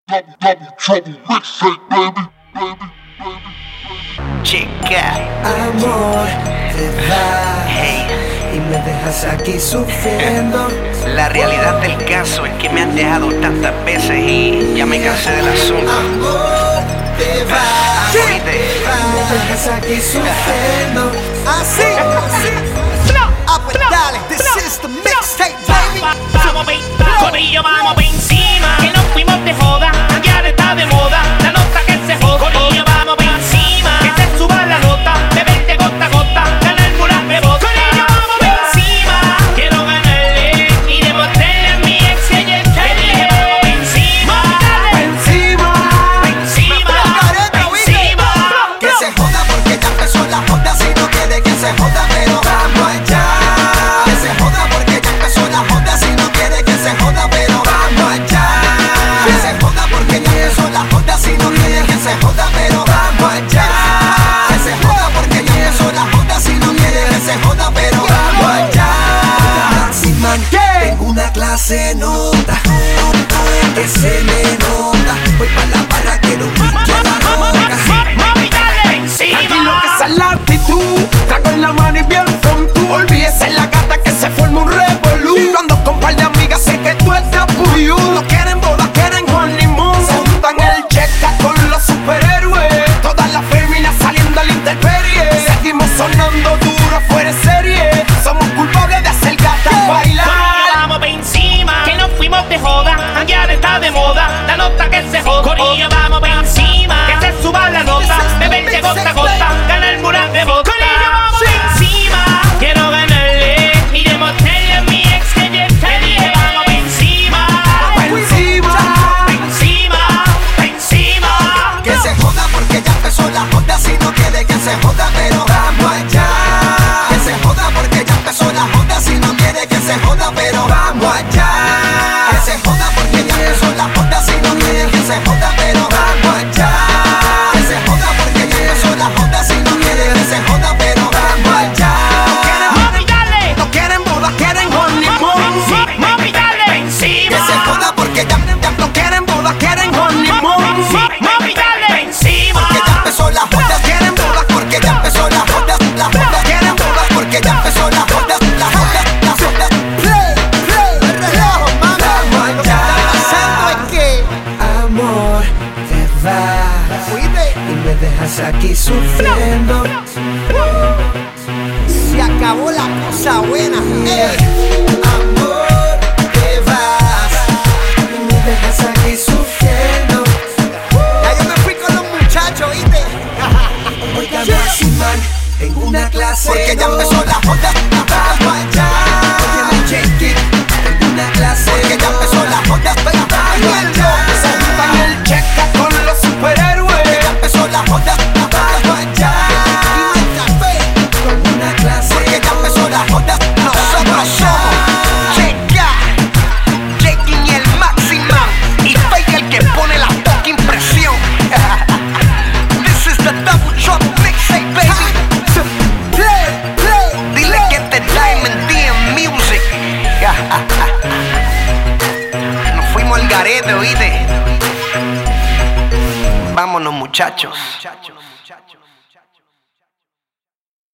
Double trouble mixtape, baby. Chica, amor, te vas, hey, y me dejas aquí sufriendo. la realidad del caso es que me has dejado tantas veces y ya me cansé del asunto. Amor, te vas, Oíste. y me dejas aquí sufriendo. Así, pues dale, this is the mixtape, baby. Vamos, corillo, vamos pa' encima. Que nos fuimos de joda, ya está de moda. La nota que se joda, corillo, vamos pa' encima. Que se suba la nota, beberte gota a gota. Ganar muras de bota, corillo, vamos pa' encima. Quiero ganarle y demostrarle a mi ex que ella está bien. Vamos pa' encima, pa' encima, pa' encima. Que se joda porque ya empezó la joda. Si no quiere que se joda, pero vamos allá. Que se joda porque ya empezó la joda. Si no quiere que se joda, pero vamos allá. Que se joda porque ya empezó la joda. Si no quiere que se joda, pero vamos allá. Que se joda porque ya empezó la joda. Si no quiere que se joda, pero vamos allá. Maximan, tengo una clase nota, que se me nota. Voy pa' la barra, quiero pinche la roca. Mami, dale encima. Tranquilo que esa es la actitud. Trago en la mano y bien from tú. Olvídese la gata que se forma un revolú. Cuando con par de amigas sé que tú estás puyú. No quieren boda, quieren honeymoon. Se juntan el checa con los superhéroes. Todas las féminas saliendo al intemperie. Seguimos sonando duro fuera de serie. Somos culpables de hacer gatas bailar. Corillo, vamos pa' encima. Que nos fuimos de joda, ya está de moda. La nota que se joda, corillo, vamos pa' encima. Que se suba la nota, beberte gota a gota. Ganar muras de bota, corillo, vamos pa' encima. Quiero ganarle y demostrarle a mi ex que ella está bien. Vamos pa' encima, Pa' encima. pa' encima, pa' encima. Que se joda porque ya empezó la joda. Si no quiere que se joda, pero vamos allá. Que se joda porque ya empezó la joda. Si no quiere que se joda, pero vamos allá. Que se joda porque ya empezó la joda. Si no quiere que se joda, pero vamos allá. Que se joda porque ya empezó la joda. Si no quiere que se joda, pero vamos allá. Mami, dale, No quieren boda, quieren honeymoon. mami, dale pa' encima. Que se joda porque ya No quieren boda, quieren honeymoon. Mami, dale pa' encima. porque ya empezó la joda. Quieren bodas porque ya empezó la joda. La joda. Quieren bodas porque ya empezó la joda. La joda, la joda. Play, relajo, mami. Lo que está pasando es que Amor, te vas, Oíste, y me dejas aquí sufriendo. se acabó la cosa buena. Amor, te vas. Y me dejas aquí sufriendo. Ya yo me fui con los muchachos, ¿oíste? Oiga, Maximan, tengo una clase Porque ya nota. empezó la joda. Vamos allá. Óyeme, Jakey, tengo una clase Porque ya empezó la joda. Vamos allá. Se juntan el checa con los superhéroes. Ya empezó la joda. Vamos allá. Y el café. con una clase Porque ya empezó la joda. Nosotros somos Checa, Jackie y el Maximan. Y Fake el que pone la fucking presión. This is the double drop mixtape, baby. Dile que te Diamond DM Music. Nos fuimos al garete, oíste. Vámonos, muchachos.